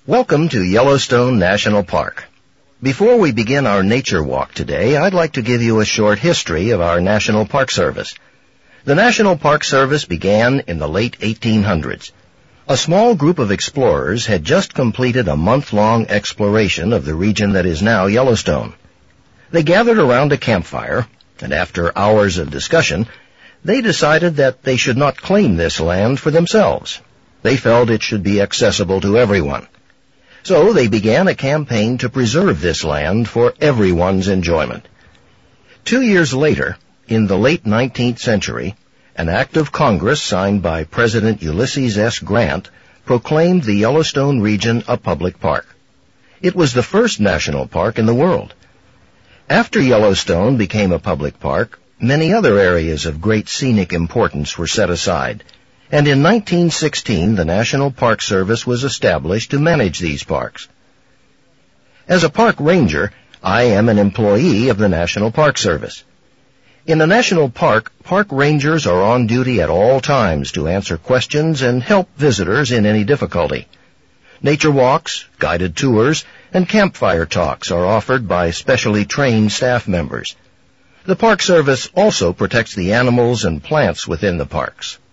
Welcome to Yellowstone National Park. Before we begin our nature walk today, I'd like to give you a short history of our National Park Service. The National Park Service began in the late 1800s. A small group of explorers had just completed a month-long exploration of the region that is now Yellowstone. They gathered around a campfire, and after hours of discussion, they decided that they should not claim this land for themselves. They felt it should be accessible to everyone. So they began a campaign to preserve this land for everyone's enjoyment. 2 years later, in the late 19th century, an act of Congress signed by President Ulysses S. Grant proclaimed the Yellowstone region a public park. It was the first national park in the world. After Yellowstone became a public park, many other areas of great scenic importance were set aside, and in 1916 the National Park Service was established to manage these parks. As a park ranger, I am an employee of the National Park Service. In a national park, park rangers are on duty at all times to answer questions and help visitors in any difficulty. Nature walks, guided tours, and campfire talks are offered by specially trained staff members. The Park Service also protects the animals and plants within the parks.